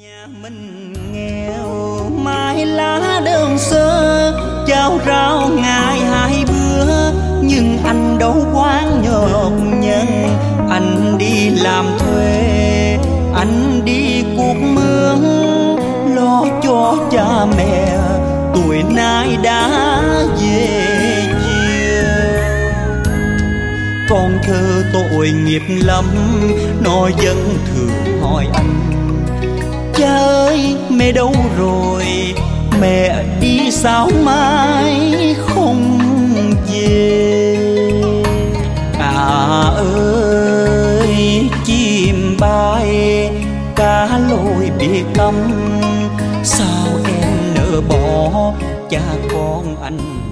Nhà mình nghèo mái lá đơn sơ, cháo rau ngày hai bữa, nhưng anh đâu quán nhọc nhằn. Anh đi làm thuê, anh đi cuốc mướn, lo cho cha mẹ tuổi nay đã về chiều. Con thơ tội nghiệp lắm, nó vẫn thường hỏi anh: cha ơi mẹ đâu rồi, mẹ đi sao mai không về. À ơi chim bay cá lội biệt tâm, sao em nỡ bỏ cha con anh